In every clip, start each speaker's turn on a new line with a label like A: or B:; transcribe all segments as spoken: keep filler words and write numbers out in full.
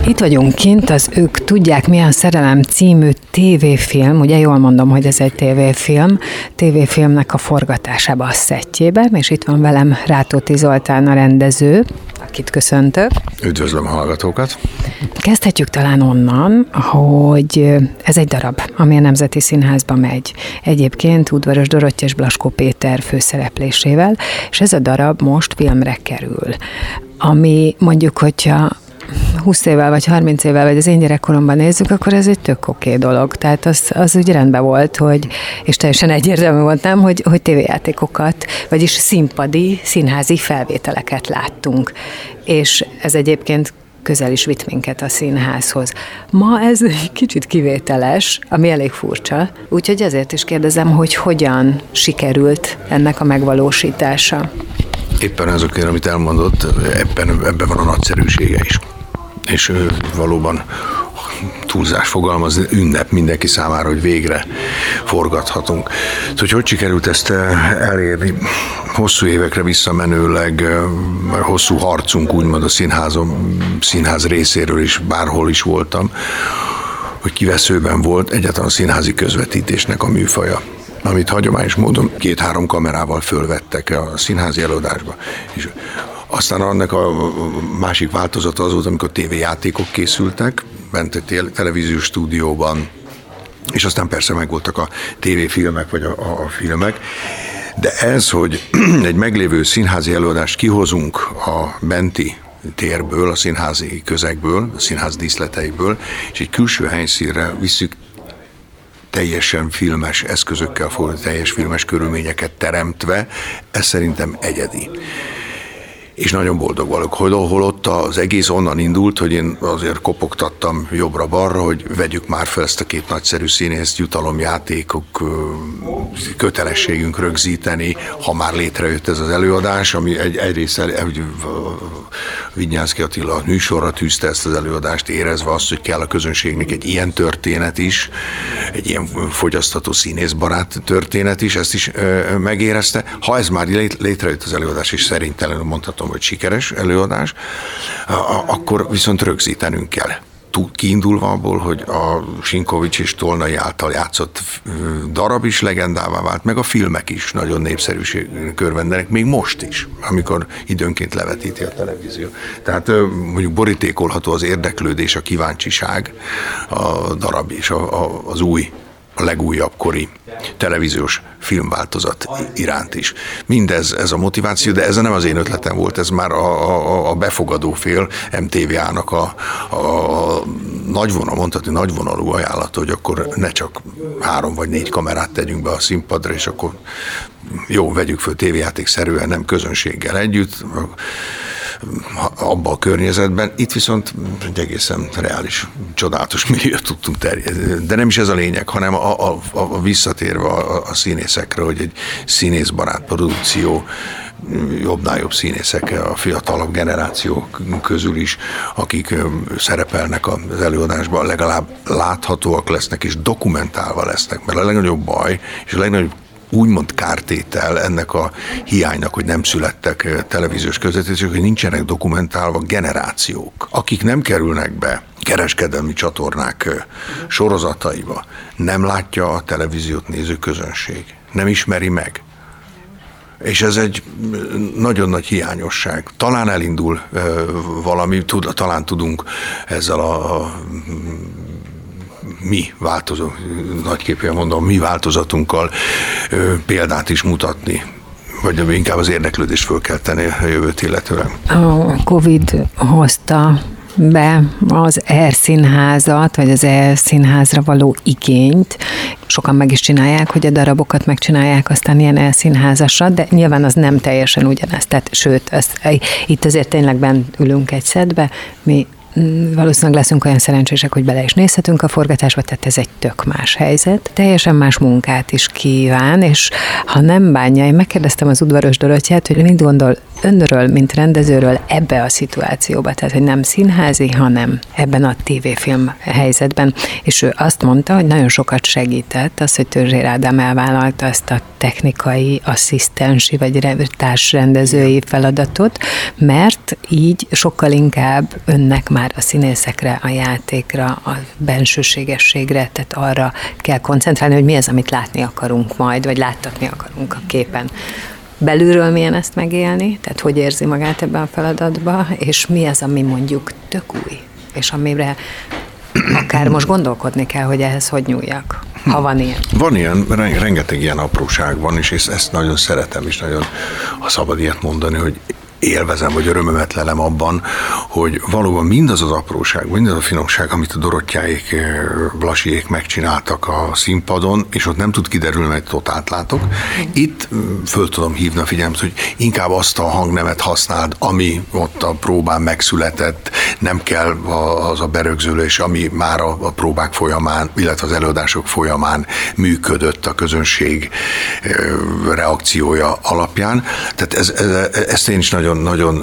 A: Itt vagyunk kint, az Ők tudják, mi a szerelem című tévéfilm, ugye jól mondom, hogy ez egy tévéfilm, tévéfilmnek a forgatásába a szettjében, és itt van velem Rátóti Zoltán a rendező, akit köszöntök.
B: Üdvözlöm a hallgatókat.
A: Kezdhetjük talán onnan, hogy ez egy darab, ami a Nemzeti Színházba megy. Egyébként Udvaros Dorottya és Blaskó Péter főszereplésével, és ez a darab most filmre kerül. Ami mondjuk, hogyha húsz évvel vagy harminc évvel, vagy az én gyerekkoromban nézzük, akkor ez egy tök oké dolog. Tehát az, az úgy rendben volt, hogy, és teljesen egyértelmű voltam, hogy, hogy tévéjátékokat, vagyis színpadi, színházi felvételeket láttunk. És ez egyébként közel is vitt minket a színházhoz. Ma ez egy kicsit kivételes, ami elég furcsa, úgyhogy ezért is kérdezem, hogy hogyan sikerült ennek a megvalósítása.
B: Éppen azokért, amit elmondott, ebben, ebben van a nagyszerűsége is. És valóban túlzás fogalmaz, ünnep mindenki számára, hogy végre forgathatunk. Szóval, hogy hogy sikerült ezt elérni? Hosszú évekre visszamenőleg, hosszú harcunk úgymond a színházom, színház részéről is, bárhol is voltam, hogy kiveszőben volt egyáltalán a színházi közvetítésnek a műfaja, amit hagyományos módon két-három kamerával fölvettek a színházi előadásba. És aztán annak a másik változata az volt, amikor tévéjátékok készültek, bent a televíziós stúdióban, és aztán persze megvoltak a tévéfilmek, vagy a, a filmek. De ez, hogy egy meglévő színházi előadást kihozunk a benti térből, a színházi közegből, a színház díszleteiből, és egy külső helyszínre visszük teljesen filmes eszközökkel, teljes filmes körülményeket teremtve, ez szerintem egyedi. És nagyon boldog vagyok, hogy holott az egész onnan indult, hogy én azért kopogtattam jobbra-balra, hogy vegyük már fel ezt a két nagyszerű színészt, jutalomjátékok, kötelességünk rögzíteni, ha már létrejött ez az előadás, ami egy, egyrészt Vinyánszky Attila műsorra tűzte ezt az előadást, érezve azt, hogy kell a közönségnek egy ilyen történet is, egy ilyen fogyasztható színészbarát történet is, ezt is megérezte. Ha ez már létrejött az előadás, és szerintelenül mondhatom, hogy sikeres előadás, akkor viszont rögzítenünk kell. Kiindulva abból, hogy a Sinkovics és Tolnai által játszott darab is legendává vált, meg a filmek is nagyon népszerűség körvendenek, még most is, amikor időnként levetíti a televízió. Tehát mondjuk borítékolható az érdeklődés, a kíváncsiság a darab és a, a, az új, a legújabb kori televíziós filmváltozat iránt is. Mindez ez a motiváció, de ez nem az én ötletem volt, ez már a, a, a befogadó fél em té vé á-nak a, a nagyvonal, mondhatni nagyvonalú ajánlata, hogy akkor ne csak három vagy négy kamerát tegyünk be a színpadra, és akkor jó, vegyük föl tévéjátékszerűen, nem közönséggel együtt, abban a környezetben. Itt viszont egy egészen reális, csodálatos milliót tudtunk terjedni. De nem is ez a lényeg, hanem a, a, a visszatérve a, a színészekre, hogy egy színészbarát produkció, jobbnál jobb színészek a fiatalabb generációk közül is, akik szerepelnek az előadásban, legalább láthatóak lesznek és dokumentálva lesznek, mert a legnagyobb baj és a legnagyobb úgymond kártétel ennek a hiánynak, hogy nem születtek televíziós közvetítések, hogy nincsenek dokumentálva generációk, akik nem kerülnek be kereskedelmi csatornák sorozataiba, nem látja a televíziót néző közönség, nem ismeri meg. És ez egy nagyon nagy hiányosság. Talán elindul valami, tud, talán tudunk ezzel a, a mi változó, nagyképpen mondom, mi változatunkkal ö, példát is mutatni, vagy inkább az érdeklődést föl kell tenni a jövőt illetően.
A: A Covid hozta be az E-színházat, vagy az E-színházra való igényt. Sokan meg is csinálják, hogy a darabokat megcsinálják aztán ilyen E-színházasra, de nyilván az nem teljesen ugyanez. Tehát, sőt, ezt, itt azért tényleg benn ülünk egy szedbe, mi valószínűleg leszünk olyan szerencsések, hogy bele is nézhetünk a forgatásba, tehát ez egy tök más helyzet. Teljesen más munkát is kíván, és ha nem bánja, én megkérdeztem az Udvaros Dorottyát, hogy mit gondol önről, mint rendezőről ebbe a szituációba, tehát hogy nem színházi, hanem ebben a tévéfilm helyzetben. És ő azt mondta, hogy nagyon sokat segített az, hogy Törzsér Ádám elvállalta ezt a technikai, asszisztensi vagy társrendezői feladatot, mert így sokkal inkább önnek már a színészekre, a játékra, a bensőségességre, tehát arra kell koncentrálni, hogy mi az, amit látni akarunk majd, vagy láttatni akarunk a képen. Belülről milyen ezt megélni, tehát hogy érzi magát ebben a feladatban, és mi az, ami mondjuk tök új, és amire akár most gondolkodni kell, hogy ehhez hogy nyúljak, ha van ilyen.
B: Van ilyen, rengeteg ilyen apróság van, és ezt nagyon szeretem, és nagyon, ha szabad ilyet mondani, hogy élvezem, vagy örömömet lelem abban, hogy valóban mindaz az apróság, mindaz a finomság, amit a Dorottyaék, Blasiék megcsináltak a színpadon, és ott nem tud kiderülni, mert totát látok. Itt föl tudom hívni a figyelmet, hogy inkább azt a hangnemet használd, ami ott a próbán megszületett, nem kell az a berögzülés, ami már a próbák folyamán, illetve az előadások folyamán működött a közönség reakciója alapján. Tehát ez, ez, ezt én is nagyon nagyon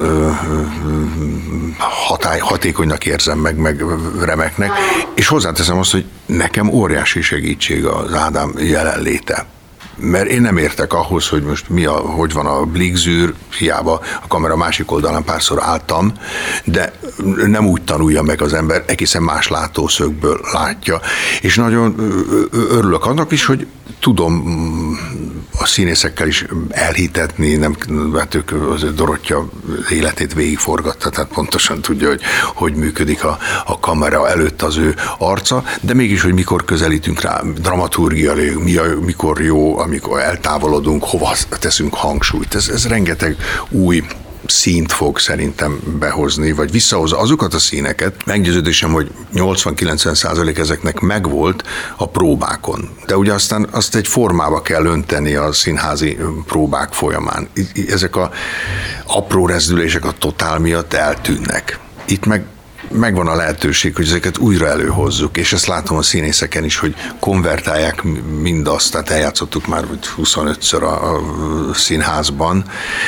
B: hatály, hatékonynak érzem meg, meg remeknek, és hozzáteszem azt, hogy nekem óriási segítség az Ádám jelenléte. Mert én nem értek ahhoz, hogy most mi a, hogy van a blikzűr, hiába a kamera másik oldalán párszor álltam, de nem úgy tanulja meg az ember, egészen más látószögből látja. És nagyon örülök annak is, hogy tudom a színészekkel is elhitetni, nem, hát ők az Dorottya életét végigforgatta, tehát pontosan tudja, hogy hogy működik a, a kamera előtt az ő arca, de mégis, hogy mikor közelítünk rá, dramaturgia, mi a, mikor jó, amikor eltávolodunk, hova teszünk hangsúlyt. Ez, ez rengeteg új színt fog szerintem behozni, vagy visszahozza azokat a színeket. Meggyőződésem, hogy nyolcvan-kilencven százalék ezeknek megvolt a próbákon. De ugye aztán azt egy formába kell önteni a színházi próbák folyamán. Ezek a apró rezdülések a totál miatt eltűnnek. Itt meg megvan a lehetőség, hogy ezeket újra előhozzuk, és ezt látom a színészeken is, hogy konvertálják mindazt, tehát eljátszottuk már huszonötször a, a színházban,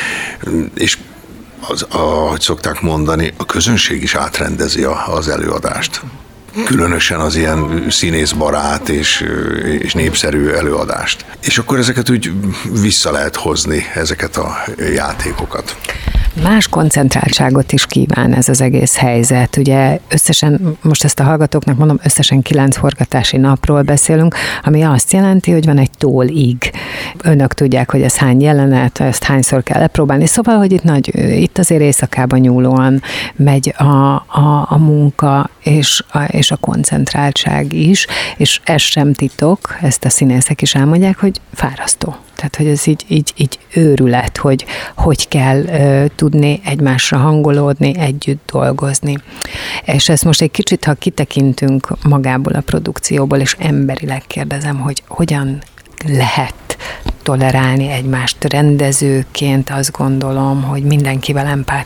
B: és az, ahogy szokták mondani, a közönség is átrendezi a, az előadást. Különösen az ilyen színészbarát és, és népszerű előadást. És akkor ezeket úgy vissza lehet hozni, ezeket a játékokat.
A: Más koncentráltságot is kíván ez az egész helyzet. Ugye összesen, most ezt a hallgatóknak mondom, összesen kilenc forgatási napról beszélünk, ami azt jelenti, hogy van egy tólig. Önök tudják, hogy ez hány jelenet, ezt hányszor kell lepróbálni. Szóval, hogy itt, nagy, itt azért éjszakában nyúlóan megy a, a, a munka és a, és a koncentráltság is, és ez sem titok, ezt a színészek is elmondják, hogy fárasztó. Tehát, hogy ez így, így, így őrület, hogy hogy kell uh, tudni egymásra hangolódni, együtt dolgozni. És ezt most egy kicsit, ha kitekintünk magából a produkcióból, és emberileg kérdezem, hogy hogyan lehet tolerálni egymást rendezőként, azt gondolom, hogy mindenkivel empát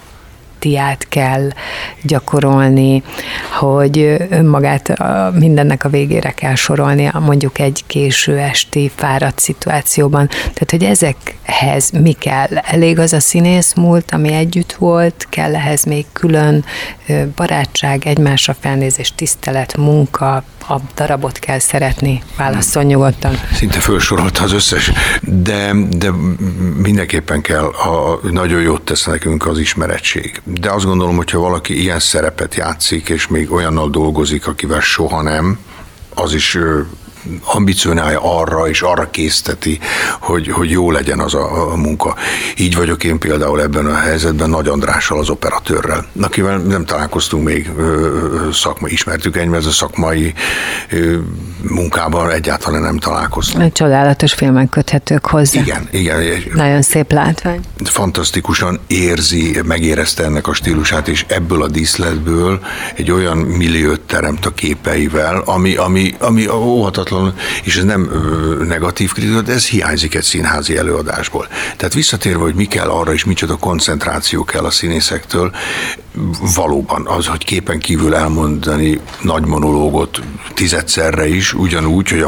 A: kell gyakorolni, hogy önmagát mindennek a végére kell sorolni, mondjuk egy késő esti fáradt szituációban. Tehát, hogy ezekhez mi kell? Elég az a színész múlt, ami együtt volt, kell ehhez még külön barátság, egymásra felnézés, tisztelet, munka, a darabot kell szeretni, válasszon nyugodtan.
B: Szinte felsorolta az összes, de, de mindenképpen kell, a, nagyon jót tesz nekünk az ismeretség. De azt gondolom, hogyha valaki ilyen szerepet játszik, és még olyannal dolgozik, akivel soha nem, az is ambicionálja arra, és arra készteti, hogy, hogy jó legyen az a, a munka. Így vagyok én például ebben a helyzetben Nagy Andrással, az operatőrrel, akivel nem találkoztunk még szakmai, ismertük egymást, a szakmai munkában egyáltalán nem találkoztunk.
A: Csodálatos filmek köthetők hozzá.
B: Igen, igen.
A: Nagyon szép látvány.
B: Fantasztikusan érzi, megérezte ennek a stílusát, és ebből a díszletből egy olyan milliót teremt a képeivel, ami, ami, ami óhatatlan, és ez nem negatív kritika, de ez hiányzik egy színházi előadásból. Tehát visszatérve, hogy mi kell arra, és micsoda koncentráció kell a színészektől, valóban az, hogy képen kívül elmondani nagy monológot tizedszerre is, ugyanúgy, hogy a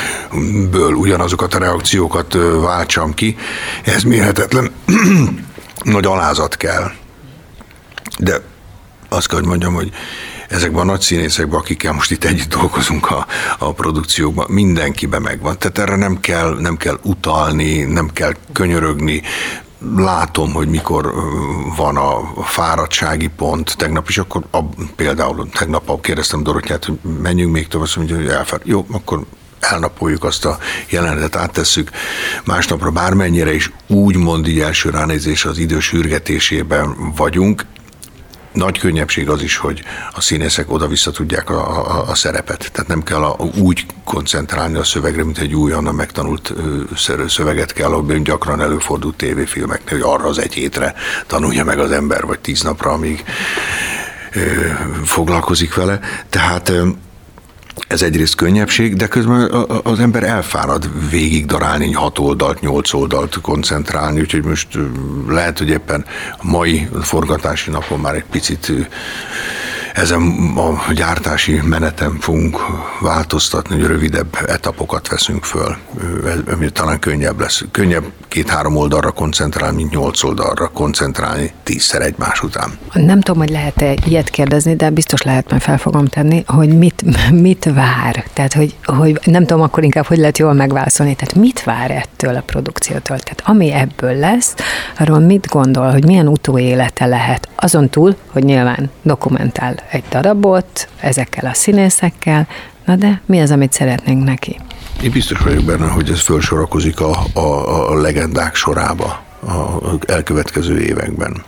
B: partnerből ugyanazokat a reakciókat váltsam ki, ez mérhetetlen. nagy alázat kell. De azt kell, hogy mondjam, hogy ezekben a nagy színészekben, akikkel most itt együtt dolgozunk a, a produkciókban, mindenkiben megvan. Tehát erre nem kell, nem kell utalni, nem kell könyörögni. Látom, hogy mikor van a fáradtsági pont. Tegnap is akkor, a, például tegnap kérdeztem Dorottyát, hogy menjünk még tovább, azt mondja, hogy elfáradt. Jó, akkor elnapoljuk azt a jelenetet, áttesszük másnapra, bármennyire is úgymond így első ránézés az idő sürgetésében vagyunk. Nagy könnyebbség az is, hogy a színészek oda-vissza tudják a, a, a szerepet. Tehát nem kell a, úgy koncentrálni a szövegre, mint egy újonnan megtanult ö, szöveget kell, ahogy gyakran előfordult tévéfilmeknél, hogy arra az egy hétre tanulja meg az ember, vagy tíz napra, amíg ö, foglalkozik vele. Tehát ö, ez egyrészt könnyebbség, de közben az ember elfárad végig darálni hat oldalt, nyolc oldalt koncentrálni, úgyhogy most lehet, hogy éppen a mai forgatási napon már egy picit ezen a gyártási menetem fogunk változtatni, hogy rövidebb etapokat veszünk föl, ami talán könnyebb lesz. Könnyebb két-három oldalra koncentrálni, mint nyolc oldalra koncentrálni tízszer egymás után.
A: Nem tudom, hogy lehet-e ilyet kérdezni, de biztos lehet, mert fel fogom tenni, hogy mit, mit vár. Tehát, hogy, hogy nem tudom, akkor inkább, hogy lehet jól megválaszolni. Tehát mit vár ettől a produkciótól? Tehát ami ebből lesz, arról mit gondol, hogy milyen utóélete lehet? Azon túl, hogy nyilván dokumentál egy darabot, ezekkel a színészekkel, na de mi az, amit szeretnénk neki?
B: Én biztos vagyok benne, hogy ez felsorakozik a, a, a legendák sorába az elkövetkező években.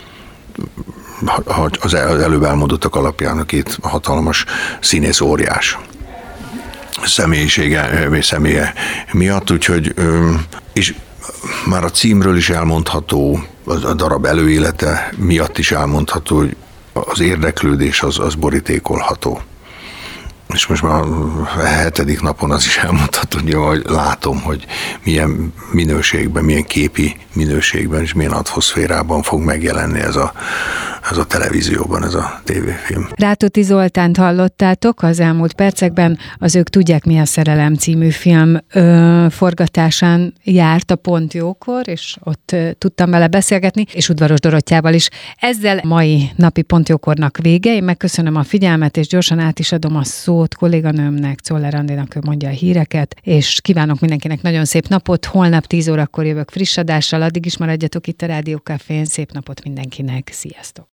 B: Az előbb elmondottak alapján a két hatalmas színész óriás személyisége, személye miatt, úgyhogy és már a címről is elmondható, a darab előélete miatt is elmondható, hogy az érdeklődés az, az borítékolható. És most már a hetedik napon az is elmondható, hogy látom, hogy milyen minőségben, milyen képi minőségben és milyen atmoszférában fog megjelenni ez a, ez a televízióban, ez a tévéfilm.
A: Rátóti Zoltánt hallottátok az elmúlt percekben, az Ők tudják, mi a szerelem című film ö, forgatásán járt a Pont Jókor, és ott ö, tudtam vele beszélgetni, és Udvaros Dorottyával is. Ezzel mai napi Pont Jókornak vége. Én megköszönöm a figyelmet, és gyorsan át is adom a szót kolléganőmnek, Czoller Andinak, ő mondja a híreket, és kívánok mindenkinek nagyon szép napot. Holnap tíz órakor jövök friss adással, addig is maradjatok itt a Rádió Cafén. Szép napot mindenkinek, sziasztok!